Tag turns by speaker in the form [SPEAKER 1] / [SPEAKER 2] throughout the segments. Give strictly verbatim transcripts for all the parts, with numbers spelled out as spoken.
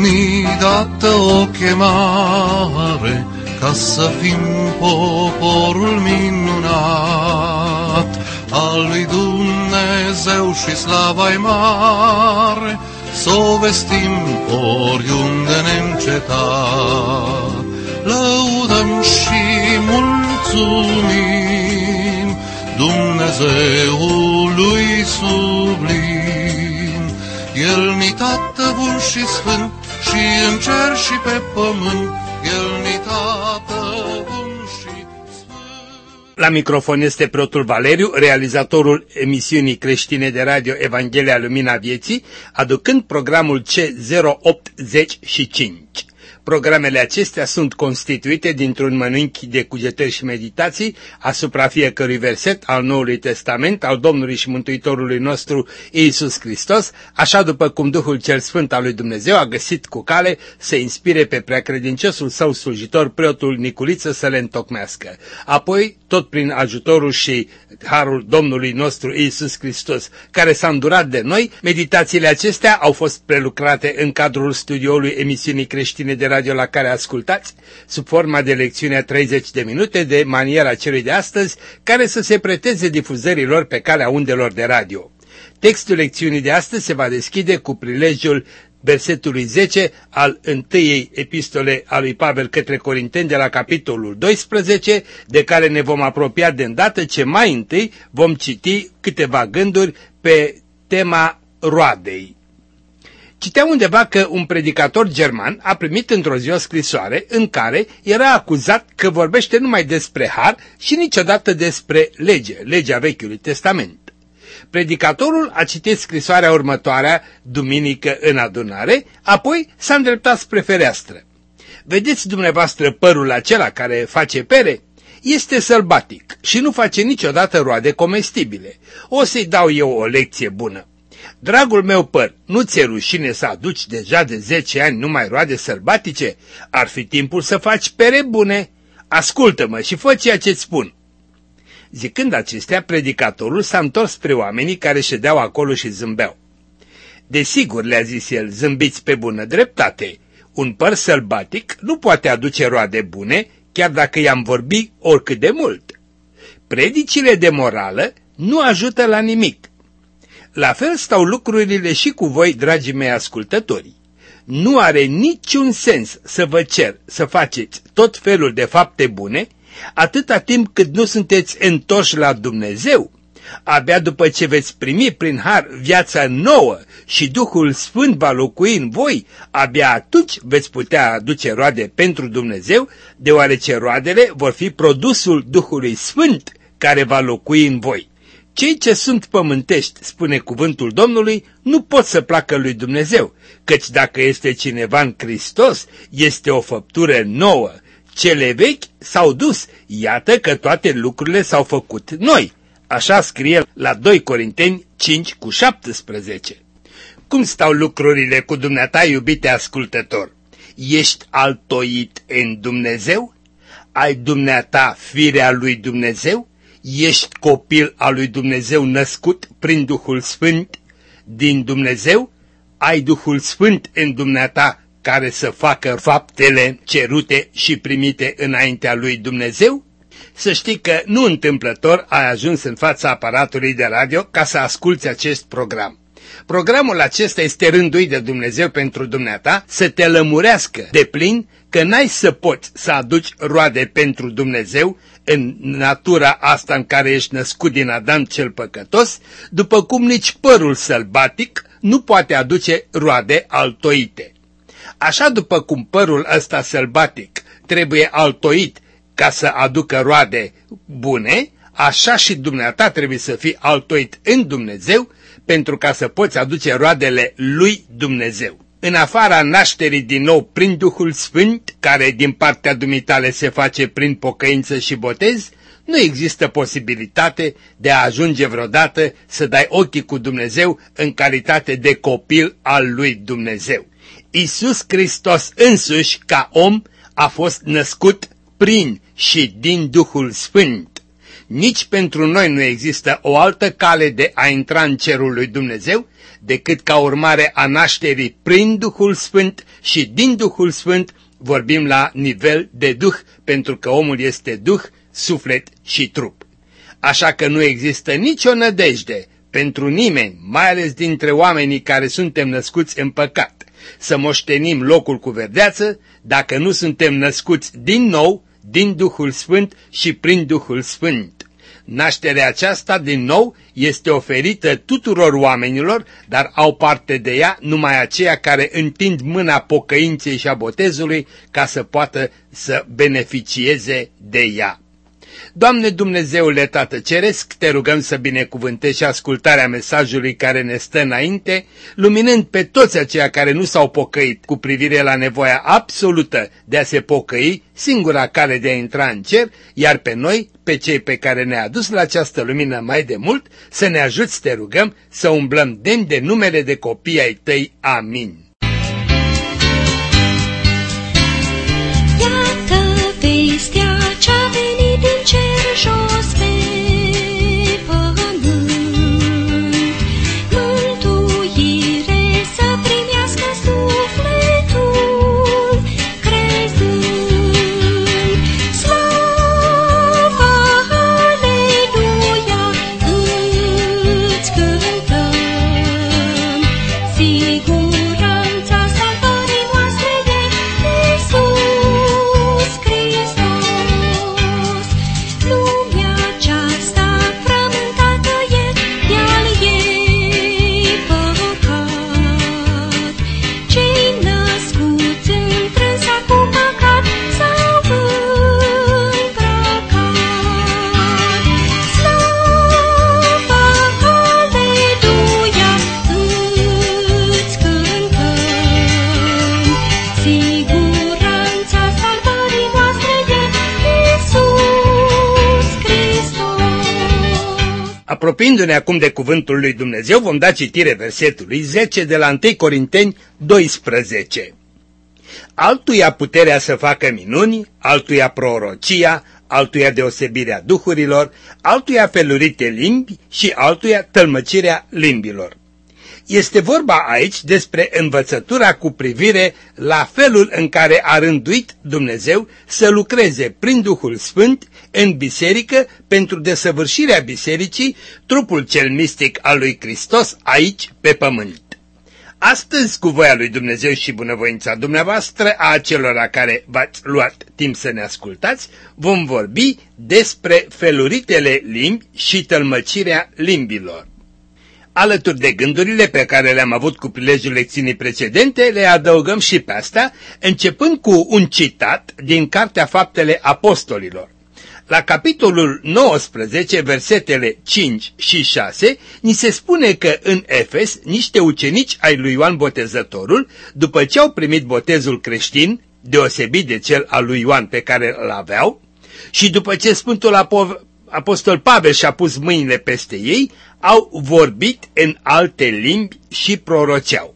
[SPEAKER 1] ni dată o chemare ca să fim poporul minunat al lui Dumnezeu și slava-i mare, s-o vestim oriunde neîncetat. Lăudăm și mulțumim Dumnezeului sublim. El-ni Tată bun și sfânt, și în cer și pe pământ, El-ni Tată bun și sfânt.
[SPEAKER 2] La microfon este preotul Valeriu, realizatorul emisiunii creștine de radio Evanghelia Lumina Vieții, aducând programul C zero optzeci și cinci. Programele acestea sunt constituite dintr-un mănânchi de cugetări și meditații asupra fiecărui verset al Noului Testament al Domnului și Mântuitorului nostru Iisus Hristos, așa după cum Duhul cel Sfânt al lui Dumnezeu a găsit cu cale să inspire pe preacredinciosul său slujitor, preotul Niculiță, să le întocmească. Apoi, tot prin ajutorul și harul Domnului nostru Iisus Hristos, care s-a îndurat de noi, meditațiile acestea au fost prelucrate în cadrul studioului emisiunii creștine de radio la care ascultați, sub forma de lecțiune treizeci de minute de maniera celui de astăzi, care să se preteze difuzărilor pe calea undelor de radio. Textul lecțiunii de astăzi se va deschide cu prilejul versetului zece al întâiei epistole a lui Pavel către Corinteni de la capitolul doisprezece, de care ne vom apropia de îndată ce mai întâi vom citi câteva gânduri pe tema roadei. Citea undeva că un predicator german a primit într-o zi o scrisoare în care era acuzat că vorbește numai despre har și niciodată despre lege, legea Vechiului Testament. Predicatorul a citit scrisoarea următoarea duminică în adunare, apoi s-a îndreptat spre fereastră. Vedeți dumneavoastră părul acela care face pere? Este sălbatic și nu face niciodată roade comestibile. O să-i dau eu o lecție bună. Dragul meu păr, nu ți-e rușine să aduci deja de zece ani numai roade sălbatice? Ar fi timpul să faci pere bune. Ascultă-mă și fă ceea ce-ți spun. Zicând acestea, predicatorul s-a întors spre oamenii care ședeau acolo și zâmbeau. Desigur, le-a zis el, zâmbiți pe bună dreptate. Un păr sălbatic nu poate aduce roade bune, chiar dacă i-am vorbit oricât de mult. Predicile de morală nu ajută la nimic. La fel stau lucrurile și cu voi, dragii mei ascultători. Nu are niciun sens să vă cer să faceți tot felul de fapte bune, atâta timp cât nu sunteți întorși la Dumnezeu. Abia după ce veți primi prin har viața nouă și Duhul Sfânt va locui în voi, abia atunci veți putea aduce roade pentru Dumnezeu, deoarece roadele vor fi produsul Duhului Sfânt care va locui în voi. Cei ce sunt pământești, spune cuvântul Domnului, nu pot să placă lui Dumnezeu, căci dacă este cineva în Hristos, este o făptură nouă. Cele vechi s-au dus, iată că toate lucrurile s-au făcut noi. Așa scrie la doi Corinteni cinci cu șaptesprezece. Cum stau lucrurile cu dumneata, iubite ascultător? Ești altoit în Dumnezeu? Ai dumneata firea lui Dumnezeu? Ești copil al lui Dumnezeu născut prin Duhul Sfânt din Dumnezeu? Ai Duhul Sfânt în dumneata care să facă faptele cerute și primite înaintea lui Dumnezeu? Să știi că nu întâmplător ai ajuns în fața aparatului de radio ca să asculți acest program. Programul acesta este rânduit de Dumnezeu pentru dumneata să te lămurească de plin că n-ai să poți să aduci roade pentru Dumnezeu în natura asta în care ești născut din Adam cel păcătos, după cum nici părul sălbatic nu poate aduce roade altoite. Așa după cum părul ăsta sălbatic trebuie altoit ca să aducă roade bune, așa și dumneata trebuie să fii altoit în Dumnezeu pentru ca să poți aduce roadele lui Dumnezeu. În afara nașterii din nou prin Duhul Sfânt, care din partea dumitale se face prin pocăință și botez, nu există posibilitate de a ajunge vreodată să dai ochii cu Dumnezeu în calitate de copil al lui Dumnezeu. Iisus Hristos însuși, ca om, a fost născut prin și din Duhul Sfânt. Nici pentru noi nu există o altă cale de a intra în cerul lui Dumnezeu decât ca urmare a nașterii prin Duhul Sfânt și din Duhul Sfânt vorbim la nivel de Duh, pentru că omul este Duh, suflet și trup. Așa că nu există nicio nădejde pentru nimeni, mai ales dintre oamenii care suntem născuți în păcat, să moștenim locul cu verdeață dacă nu suntem născuți din nou, din Duhul Sfânt și prin Duhul Sfânt. Nașterea aceasta din nou este oferită tuturor oamenilor, dar au parte de ea numai aceia care întind mâna pocăinței și a botezului ca să poată să beneficieze de ea. Doamne Dumnezeule Tată Ceresc, te rugăm să binecuvântezi și ascultarea mesajului care ne stă înainte, luminând pe toți aceia care nu s-au pocăit cu privire la nevoia absolută de a se pocăi, singura cale de a intra în cer, iar pe noi, pe cei pe care ne-a adus la această lumină mai de mult, să ne ajuți, te rugăm, să umblăm demn de numele de copii ai tăi. Amin.
[SPEAKER 3] Iată vestea ce-a venit din cer jos pe pământ, mântuire să primească sufletul crezând. Slavă, aleluia, îți cântăm, siguranța salvării noastre de Iisus Hristos. Lumea aceasta frământată e de-al ei păcat. Cei născuți întrânsa cu păcat s-au îmbrăcat. Slavă, aleluia, îți cântăm, siguranța salvării noastre de Iisus Hristos.
[SPEAKER 2] Apropiindu-ne acum de cuvântul lui Dumnezeu, vom da citire versetului zece de la întâi Corinteni doisprezece. Altuia puterea să facă minuni, altuia prorocia, altuia deosebirea duhurilor, altuia felurite limbi și altuia tălmăcirea limbilor. Este vorba aici despre învățătura cu privire la felul în care a rânduit Dumnezeu să lucreze prin Duhul Sfânt în biserică pentru desăvârșirea bisericii, trupul cel mistic al lui Hristos aici pe pământ. Astăzi, cu voia lui Dumnezeu și bunăvoința dumneavoastră, a acelora care v-ați luat timp să ne ascultați, vom vorbi despre feluritele limbi și tălmăcirea limbilor. Alături de gândurile pe care le-am avut cu prilejul lecțiunii precedente, le adăugăm și pe astea, începând cu un citat din Cartea Faptele Apostolilor. La capitolul nouăsprezece, versetele cinci și șase, ni se spune că în Efes niște ucenici ai lui Ioan Botezătorul, după ce au primit botezul creștin, deosebit de cel al lui Ioan pe care îl aveau, și după ce Sfântul Apostol Pavel și-a pus mâinile peste ei, au vorbit în alte limbi și proroceau.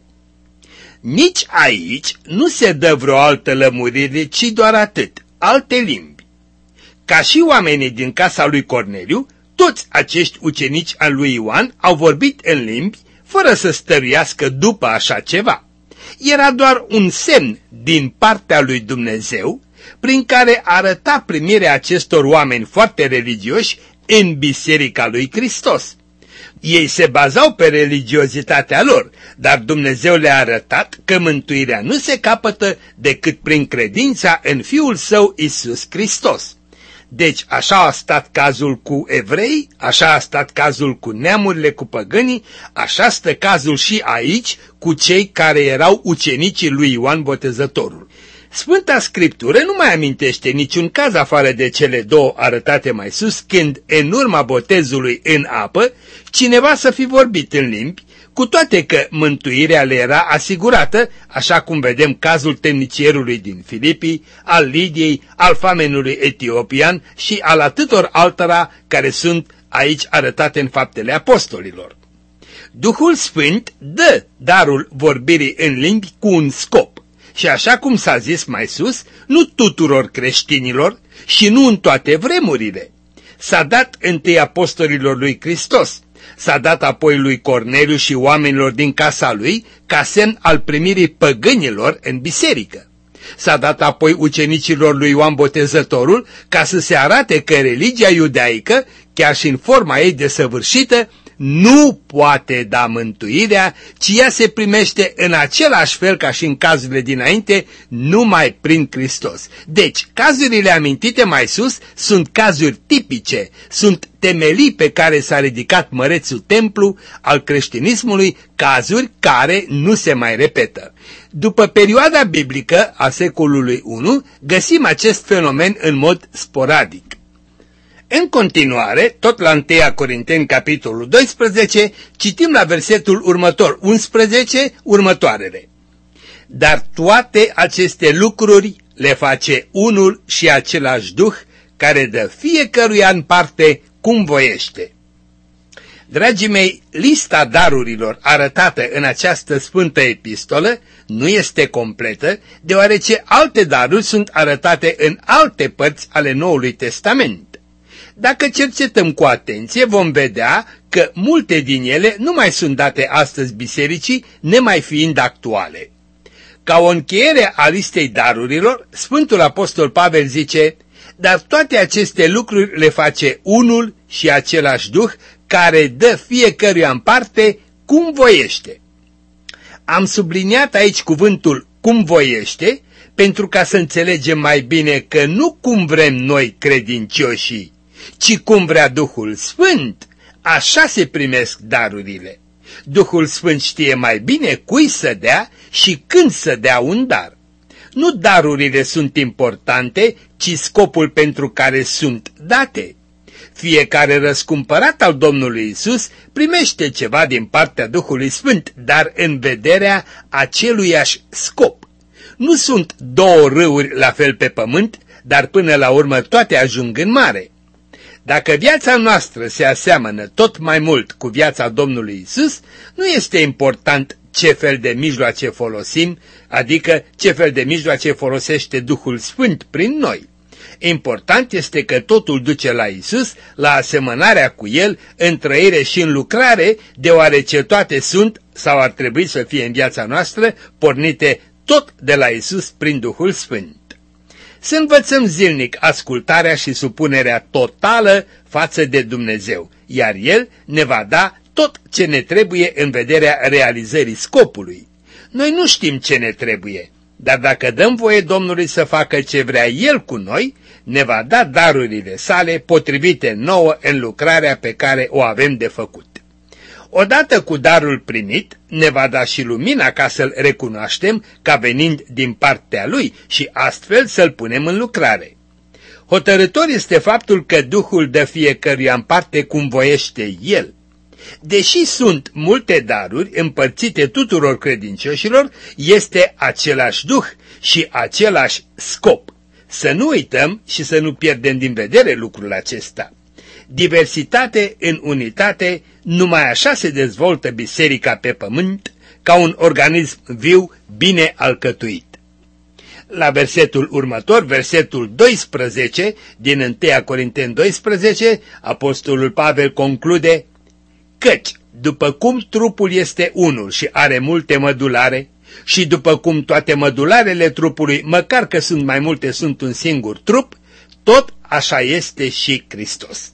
[SPEAKER 2] Nici aici nu se dă vreo altă lămurire, ci doar atât, alte limbi. Ca și oamenii din casa lui Corneliu, toți acești ucenici al lui Ioan au vorbit în limbi, fără să stăruiască după așa ceva. Era doar un semn din partea lui Dumnezeu, prin care arăta primirea acestor oameni foarte religioși în biserica lui Hristos. Ei se bazau pe religiozitatea lor, dar Dumnezeu le-a arătat că mântuirea nu se capătă decât prin credința în Fiul Său Iisus Hristos. Deci așa a stat cazul cu evrei, așa a stat cazul cu neamurile, cu păgânii, așa stă cazul și aici cu cei care erau ucenicii lui Ioan Botezătorul. Sfânta Scriptură nu mai amintește niciun caz afară de cele două arătate mai sus, când, în urma botezului în apă, cineva să fi vorbit în limbi, cu toate că mântuirea le era asigurată, așa cum vedem cazul temnicierului din Filipii, al Lidiei, al famenului etiopian și al atâtor altora care sunt aici arătate în Faptele Apostolilor. Duhul Sfânt dă darul vorbirii în limbi cu un scop. Și așa cum s-a zis mai sus, nu tuturor creștinilor și nu în toate vremurile. S-a dat întâi apostolilor lui Hristos, s-a dat apoi lui Corneliu și oamenilor din casa lui ca semn al primirii păgânilor în biserică. S-a dat apoi ucenicilor lui Ioan Botezătorul ca să se arate că religia iudaică, chiar și în forma ei desăvârșită, nu poate da mântuirea, ci ea se primește în același fel ca și în cazurile dinainte, numai prin Hristos. Deci, cazurile amintite mai sus sunt cazuri tipice, sunt temelii pe care s-a ridicat mărețul templu al creștinismului, cazuri care nu se mai repetă. După perioada biblică a secolului I, găsim acest fenomen în mod sporadic. În continuare, tot la întâi Corinteni, capitolul doisprezece, citim la versetul următor, unsprezece, următoarele. Dar toate aceste lucruri le face unul și același Duh, care dă fiecăruia în parte cum voiește. Dragii mei, lista darurilor arătată în această sfântă epistolă nu este completă, deoarece alte daruri sunt arătate în alte părți ale Noului Testament. Dacă cercetăm cu atenție, vom vedea că multe din ele nu mai sunt date astăzi bisericii, nemai fiind actuale. Ca o încheiere a listei darurilor, Sfântul Apostol Pavel zice: dar toate aceste lucruri le face unul și același Duh, care dă fiecăruia în parte cum voiește. Am subliniat aici cuvântul cum voiește, pentru ca să înțelegem mai bine că nu cum vrem noi credincioșii, ci cum vrea Duhul Sfânt, așa se primesc darurile. Duhul Sfânt știe mai bine cui să dea și când să dea un dar. Nu darurile sunt importante, ci scopul pentru care sunt date. Fiecare răscumpărat al Domnului Isus primește ceva din partea Duhului Sfânt, dar în vederea aceluiași scop. Nu sunt două râuri la fel pe pământ, dar până la urmă toate ajung în mare. Dacă viața noastră se aseamănă tot mai mult cu viața Domnului Isus, nu este important ce fel de mijloace folosim, adică ce fel de mijloace folosește Duhul Sfânt prin noi. Important este că totul duce la Isus, la asemănarea cu El, în trăire și în lucrare, deoarece toate sunt, sau ar trebui să fie în viața noastră, pornite tot de la Isus prin Duhul Sfânt. Să învățăm zilnic ascultarea și supunerea totală față de Dumnezeu, iar El ne va da tot ce ne trebuie în vederea realizării scopului. Noi nu știm ce ne trebuie, dar dacă dăm voie Domnului să facă ce vrea El cu noi, ne va da darurile sale potrivite nouă în lucrarea pe care o avem de făcut. Odată cu darul primit, ne va da și lumina ca să-l recunoaștem ca venind din partea Lui și astfel să-l punem în lucrare. Hotărător este faptul că Duhul dă fiecăruia în parte cum voiește El. Deși sunt multe daruri împărțite tuturor credincioșilor, este același Duh și același scop. Să nu uităm și să nu pierdem din vedere lucrul acesta. Diversitate în unitate, numai așa se dezvoltă biserica pe pământ, ca un organism viu, bine alcătuit. La versetul următor, versetul doisprezece, din întâi Corinteni doisprezece, apostolul Pavel conclude: căci, după cum trupul este unul și are multe mădulare, și după cum toate mădularele trupului, măcar că sunt mai multe, sunt un singur trup, tot așa este și Hristos.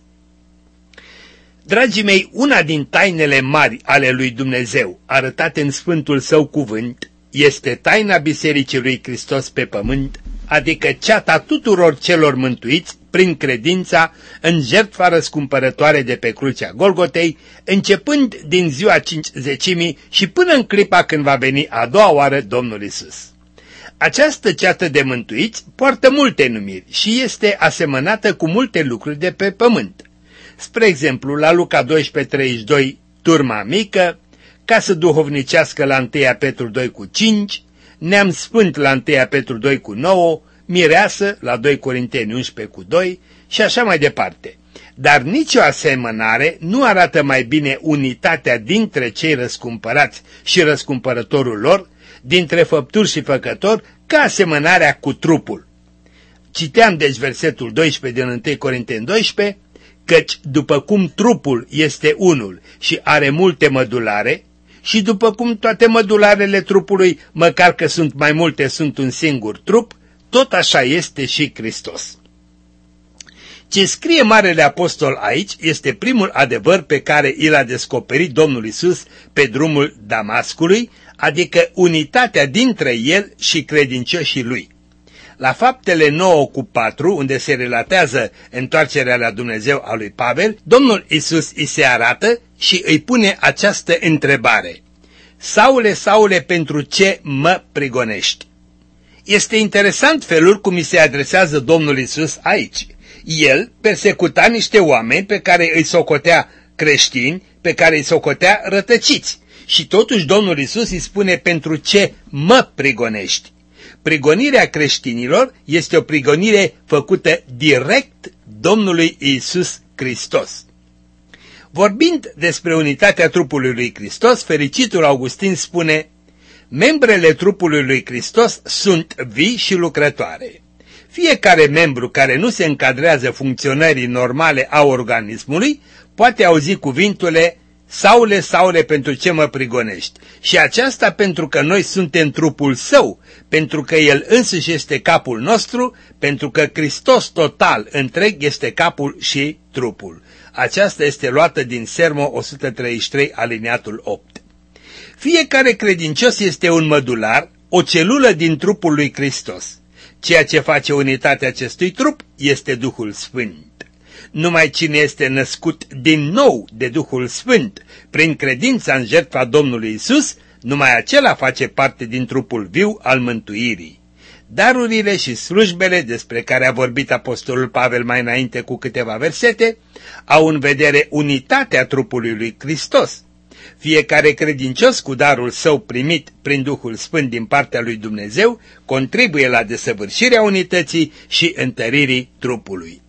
[SPEAKER 2] Dragii mei, una din tainele mari ale lui Dumnezeu, arătate în Sfântul Său cuvânt, este taina Bisericii lui Hristos pe pământ, adică ceata tuturor celor mântuiți prin credința în jertfa răscumpărătoare de pe crucea Golgotei, începând din ziua cincizecimii și până în clipa când va veni a doua oară Domnul Isus. Această ceată de mântuiți poartă multe numiri și este asemănată cu multe lucruri de pe pământ. Spre exemplu, la Luca doisprezece treizeci și doi, turma mică, casă duhovnicească la întâi Petru doi cu cinci, neam sfânt la întâi Petru doi cu nouă, mireasă la doi Corinteni unsprezece cu doi și așa mai departe. Dar nicio asemănare nu arată mai bine unitatea dintre cei răscumpărați și răscumpărătorul lor, dintre făpturi și făcători, ca asemănarea cu trupul. Citeam deci versetul doisprezece din întâi Corinteni doisprezece, căci după cum trupul este unul și are multe mădulare, și după cum toate mădularele trupului, măcar că sunt mai multe, sunt un singur trup, tot așa este și Hristos. Ce scrie Marele Apostol aici este primul adevăr pe care i l-a descoperit Domnul Iisus pe drumul Damascului, adică unitatea dintre el și credincioșii lui. La Faptele nouă cu patru, unde se relatează întoarcerea la Dumnezeu a lui Pavel, Domnul Iisus îi se arată și îi pune această întrebare: Saule, Saule, pentru ce mă prigonești? Este interesant felul cum îi se adresează Domnul Iisus aici. El persecuta niște oameni pe care îi socotea creștini, pe care îi socotea rătăciți. Și totuși Domnul Iisus îi spune: pentru ce mă prigonești? Prigonirea creștinilor este o prigonire făcută direct Domnului Iisus Hristos. Vorbind despre unitatea trupului lui Hristos, fericitul Augustin spune: membrele trupului lui Hristos sunt vii și lucrătoare. Fiecare membru care nu se încadrează funcționării normale a organismului poate auzi cuvintele: Saule, Saule, pentru ce mă prigonești? Și aceasta pentru că noi suntem trupul său, pentru că el însuși este capul nostru, pentru că Hristos total întreg este capul și trupul. Aceasta este luată din Sermo o sută treizeci și trei, alineatul opt. Fiecare credincios este un mădular, o celulă din trupul lui Hristos. Ceea ce face unitatea acestui trup este Duhul Sfânt. Numai cine este născut din nou de Duhul Sfânt, prin credința în jertfa Domnului Iisus, numai acela face parte din trupul viu al mântuirii. Darurile și slujbele despre care a vorbit apostolul Pavel mai înainte cu câteva versete, au în vedere unitatea trupului lui Hristos. Fiecare credincios cu darul său primit prin Duhul Sfânt din partea lui Dumnezeu contribuie la desăvârșirea unității și întăririi trupului.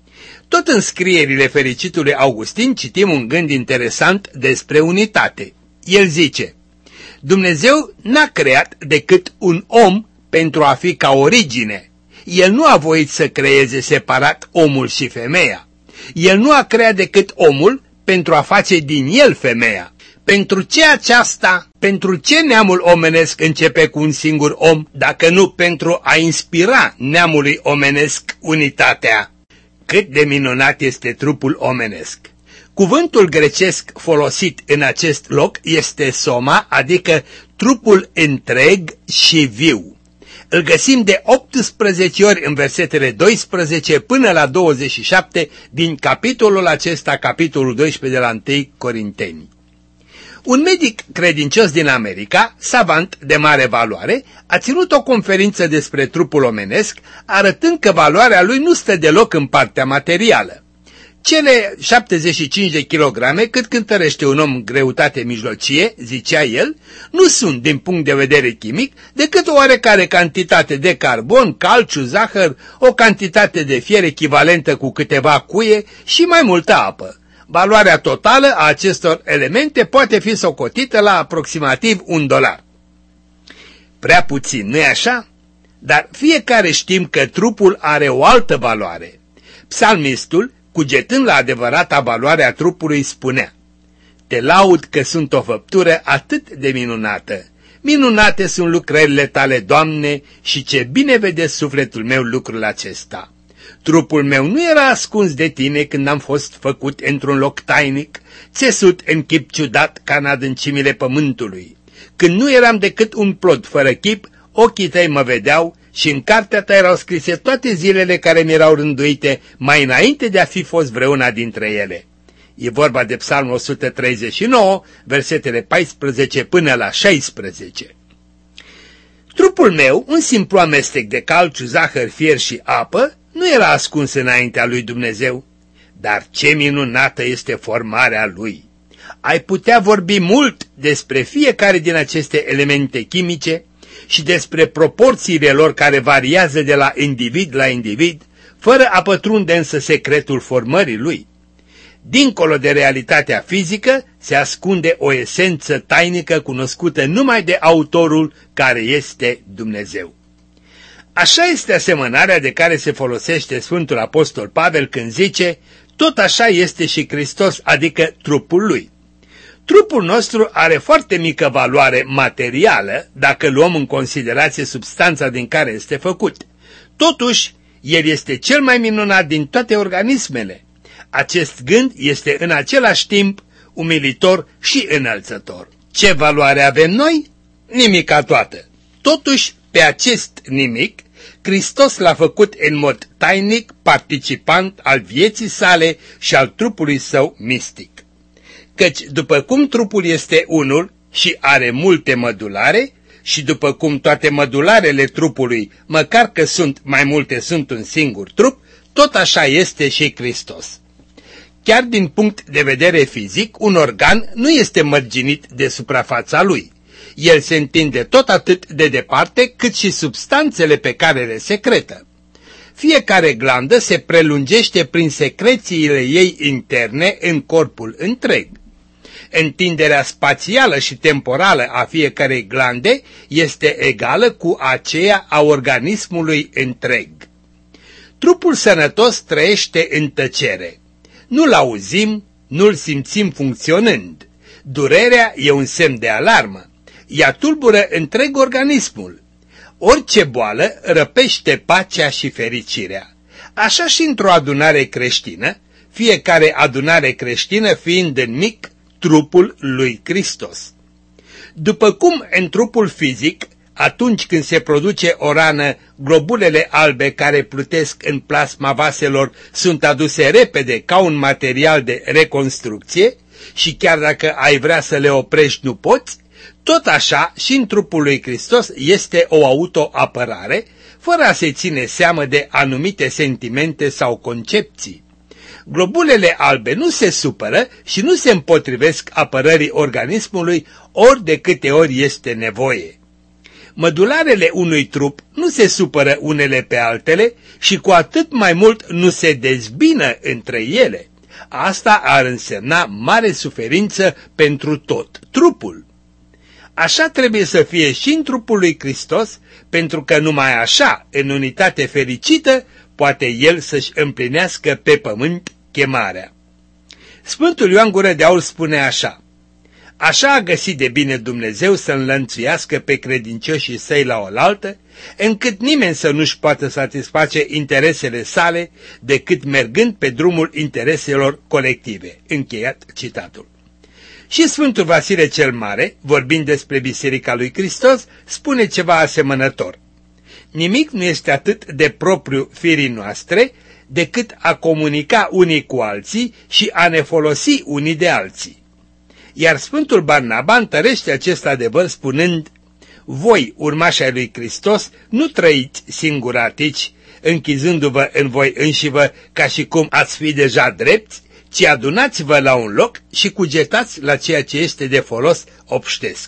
[SPEAKER 2] Tot în scrierile fericitului Augustin citim un gând interesant despre unitate. El zice: Dumnezeu n-a creat decât un om pentru a fi ca origine. El nu a voit să creeze separat omul și femeia. El nu a creat decât omul pentru a face din el femeia. Pentru ce aceasta, pentru ce neamul omenesc începe cu un singur om, dacă nu pentru a inspira neamului omenesc unitatea? Cât de minunat este trupul omenesc! Cuvântul grecesc folosit în acest loc este soma, adică trupul întreg și viu. Îl găsim de optsprezece ori în versetele doisprezece până la douăzeci și șapte din capitolul acesta, capitolul doisprezece de la întâi Corinteni. Un medic credincios din America, savant de mare valoare, a ținut o conferință despre trupul omenesc, arătând că valoarea lui nu stă deloc în partea materială. Cele șaptezeci și cinci de kilograme cât cântărește un om în greutate mijlocie, zicea el, nu sunt, din punct de vedere chimic, decât o oarecare cantitate de carbon, calciu, zahăr, o cantitate de fier echivalentă cu câteva cuie și mai multă apă. Valoarea totală a acestor elemente poate fi socotită la aproximativ un dolar. Prea puțin, nu-i așa? Dar fiecare știm că trupul are o altă valoare. Psalmistul, cugetând la adevărata valoare a trupului, spunea: Te laud că sunt o făptură atât de minunată. Minunate sunt lucrările tale, Doamne, și ce bine vede sufletul meu lucrul acesta. Trupul meu nu era ascuns de tine când am fost făcut într-un loc tainic, țesut în chip ciudat ca în adâncimile pământului. Când nu eram decât un plod fără chip, ochii tăi mă vedeau și în cartea ta erau scrise toate zilele care mi erau rânduite mai înainte de a fi fost vreuna dintre ele. E vorba de Psalmul o sută treizeci și nouă, versetele paisprezece până la șaisprezece. Trupul meu, un simplu amestec de calciu, zahăr, fier și apă, nu era ascuns înaintea lui Dumnezeu, dar ce minunată este formarea lui! Ai putea vorbi mult despre fiecare din aceste elemente chimice și despre proporțiile lor care variază de la individ la individ, fără a pătrunde însă secretul formării lui. Dincolo de realitatea fizică se ascunde o esență tainică cunoscută numai de autorul care este Dumnezeu. Așa este asemănarea de care se folosește Sfântul Apostol Pavel când zice: Tot așa este și Hristos, adică trupul lui. Trupul nostru are foarte mică valoare materială dacă luăm în considerație substanța din care este făcut. Totuși, el este cel mai minunat din toate organismele. Acest gând este în același timp umilitor și înălțător. Ce valoare avem noi? Nimica toată. Totuși, pe acest nimic, Hristos l-a făcut în mod tainic participant al vieții sale și al trupului său mistic. Căci după cum trupul este unul și are multe mădulare, și după cum toate mădularele trupului, măcar că sunt mai multe, sunt un singur trup, tot așa este și Hristos. Chiar din punct de vedere fizic, un organ nu este mărginit de suprafața lui. El se întinde tot atât de departe cât și substanțele pe care le secretă. Fiecare glandă se prelungește prin secrețiile ei interne în corpul întreg. Întinderea spațială și temporală a fiecarei glande este egală cu aceea a organismului întreg. Trupul sănătos trăiește în tăcere. Nu-l auzim, nu-l simțim funcționând. Durerea e un semn de alarmă. Ea tulbură întreg organismul. Orice boală răpește pacea și fericirea. Așa și într-o adunare creștină, fiecare adunare creștină fiind în mic trupul lui Hristos. După cum în trupul fizic, atunci când se produce o rană, globulele albe care plutesc în plasma vaselor sunt aduse repede ca un material de reconstrucție și chiar dacă ai vrea să le oprești nu poți, tot așa și în trupul lui Hristos este o autoapărare, fără a se ține seamă de anumite sentimente sau concepții. Globulele albe nu se supără și nu se împotrivesc apărării organismului ori de câte ori este nevoie. Mădularele unui trup nu se supără unele pe altele și cu atât mai mult nu se dezbină între ele. Asta ar însemna mare suferință pentru tot trupul. Așa trebuie să fie și în trupul lui Hristos, pentru că numai așa, în unitate fericită, poate el să-și împlinească pe pământ chemarea. Sfântul Ioan Gură de Aur spune așa: așa a găsit de bine Dumnezeu să înlănțuiască pe credincioșii săi la oaltă, încât nimeni să nu-și poată satisface interesele sale decât mergând pe drumul intereselor colective. Încheiat citatul. Și Sfântul Vasile cel Mare, vorbind despre Biserica lui Hristos, spune ceva asemănător: nimic nu este atât de propriu firii noastre decât a comunica unii cu alții și a ne folosi unii de alții. Iar Sfântul Barnaba întărește acest adevăr spunând: voi, urmașii ai lui Hristos, nu trăiți singuratici, închizându-vă în voi înșivă ca și cum ați fi deja drepți, ci adunați-vă la un loc și cugetați la ceea ce este de folos obștesc.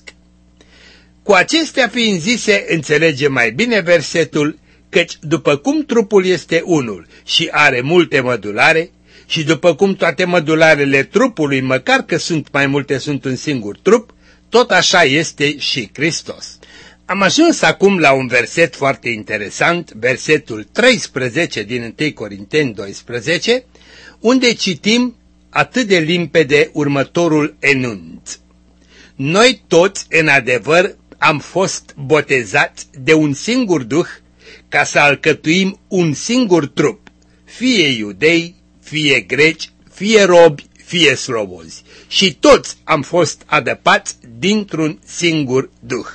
[SPEAKER 2] Cu acestea fiind zise, înțelege mai bine versetul, căci după cum trupul este unul și are multe mădulare, și după cum toate mădularele trupului, măcar că sunt mai multe, sunt un singur trup, tot așa este și Hristos. Am ajuns acum la un verset foarte interesant, versetul treisprezece din întâi Corinteni doisprezece, unde citim atât de limpede următorul enunț: noi toți, în adevăr, am fost botezați de un singur Duh ca să alcătuim un singur trup, fie iudei, fie greci, fie robi, fie slobozi, și toți am fost adăpați dintr-un singur Duh.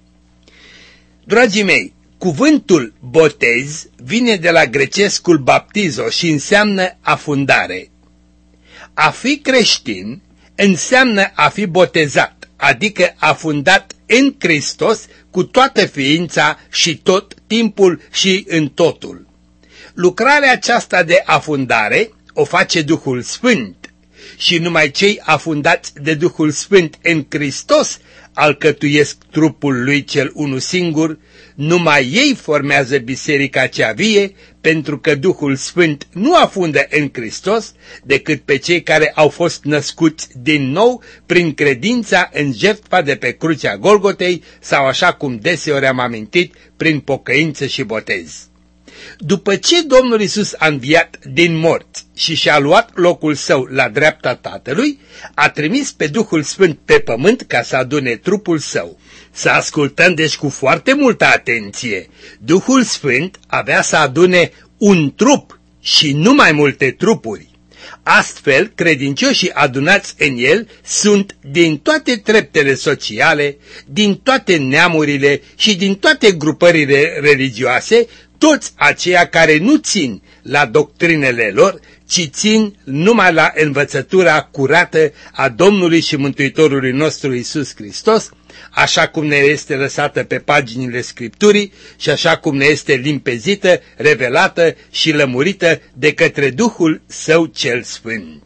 [SPEAKER 2] Dragii mei, cuvântul botez vine de la grecescul baptizo și înseamnă afundare. A fi creștin înseamnă a fi botezat, adică afundat în Hristos cu toată ființa și tot timpul și în totul. Lucrarea aceasta de afundare o face Duhul Sfânt și numai cei afundați de Duhul Sfânt în Hristos alcătuiesc trupul lui cel unu singur, numai ei formează biserica cea vie, pentru că Duhul Sfânt nu afundă în Hristos decât pe cei care au fost născuți din nou prin credința în jertfa de pe crucea Golgotei sau, așa cum deseori am amintit, prin pocăință și botez. După ce Domnul Iisus a înviat din morți și și-a luat locul său la dreapta Tatălui, a trimis pe Duhul Sfânt pe pământ ca să adune trupul său. Să ascultăm deci cu foarte multă atenție. Duhul Sfânt avea să adune un trup și nu mai multe trupuri. Astfel, credincioșii adunați în el sunt din toate treptele sociale, din toate neamurile și din toate grupările religioase, toți aceia care nu țin la doctrinele lor, ci țin numai la învățătura curată a Domnului și Mântuitorului nostru Iisus Hristos, așa cum ne este lăsată pe paginile Scripturii și așa cum ne este limpezită, revelată și lămurită de către Duhul Său cel Sfânt.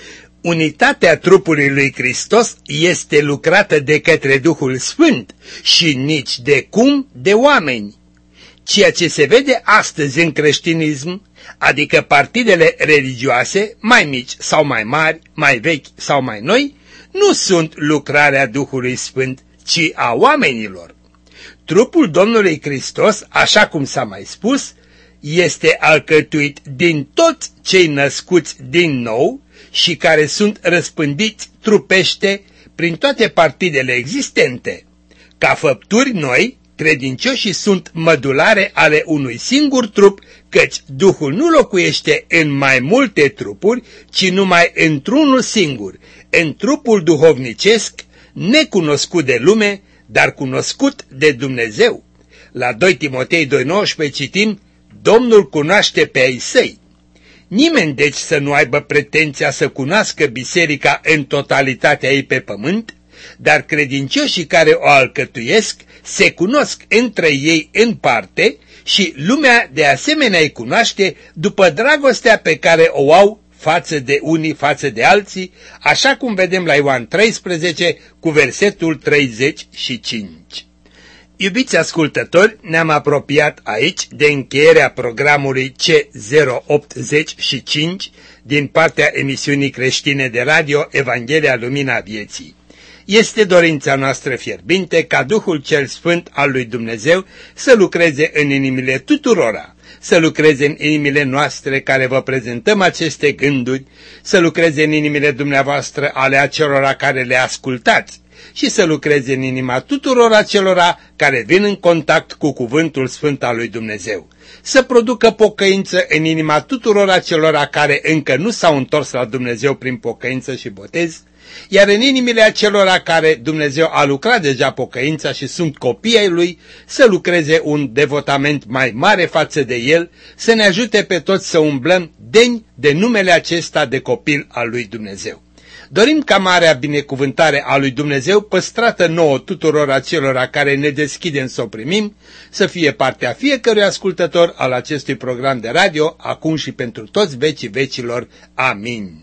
[SPEAKER 2] Unitatea trupului lui Hristos este lucrată de către Duhul Sfânt și nici de cum de oameni. Ceea ce se vede astăzi în creștinism, adică partidele religioase, mai mici sau mai mari, mai vechi sau mai noi, nu sunt lucrarea Duhului Sfânt, ci a oamenilor. Trupul Domnului Hristos, așa cum s-a mai spus, este alcătuit din toți cei născuți din nou și care sunt răspândiți trupește prin toate partidele existente. Ca făpturi noi, credincioșii sunt mădulare ale unui singur trup, căci Duhul nu locuiește în mai multe trupuri, ci numai într-unul singur, în trupul duhovnicesc, necunoscut de lume, dar cunoscut de Dumnezeu. La doi Timotei doi nouăsprezece citim, Domnul cunoaște pe ai săi. Nimeni deci să nu aibă pretenția să cunoască biserica în totalitatea ei pe pământ, dar credincioșii care o alcătuiesc se cunosc între ei în parte și lumea de asemenea îi cunoaște după dragostea pe care o au față de unii, față de alții, așa cum vedem la Ioan treisprezece cu versetul treizeci și cinci. Iubiți ascultători, ne-am apropiat aici de încheierea programului C zero optzeci și cinci din partea emisiunii creștine de radio Evanghelia Lumina Vieții. Este dorința noastră fierbinte ca Duhul cel Sfânt al lui Dumnezeu să lucreze în inimile tuturora, să lucreze în inimile noastre care vă prezentăm aceste gânduri, să lucreze în inimile dumneavoastră ale acelora care le ascultați și să lucreze în inima tuturor acelora care vin în contact cu cuvântul Sfânt al lui Dumnezeu, să producă pocăință în inima tuturor acelora care încă nu s-au întors la Dumnezeu prin pocăință și botez, iar în inimile acelora care Dumnezeu a lucrat deja pocăința și sunt copii ai Lui, să lucreze un devotament mai mare față de El, să ne ajute pe toți să umblăm deni de numele acesta de copil al lui Dumnezeu. Dorim ca marea binecuvântare a lui Dumnezeu, păstrată nouă tuturor acelora care ne deschidem să o primim, să fie partea fiecărui ascultător al acestui program de radio, acum și pentru toți vecii vecilor. Amin.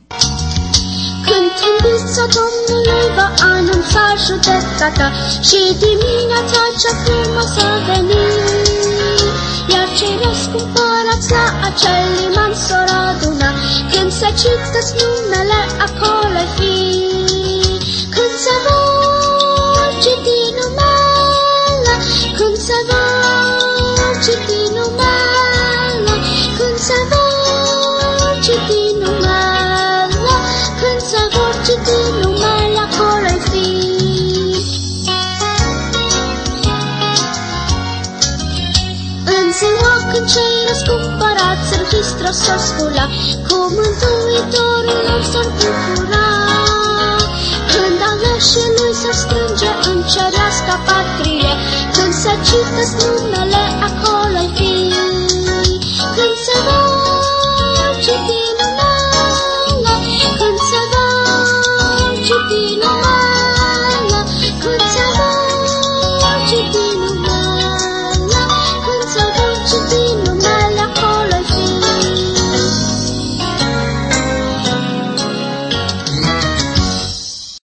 [SPEAKER 3] Când trâmbița Domnului va anunța judecata și dimineața cea frumoasă veni, iar cei răscumpărați la acel liman s-or aduna, când se citesc numele acolo-i fi. Când se vor citi numele, când se vor citi numele, când se vor citi numele, când se vor citi numele acolo-i fi. În ziua când cei răscumpărați în Hristos s-or scula, cu Mântuitorul lor s-or bucura. Când aleșii Lui s-or strânge în cerească patrie, când se citesc numele acolo-i fi. Când se vor citi numele, când se vor citi numele,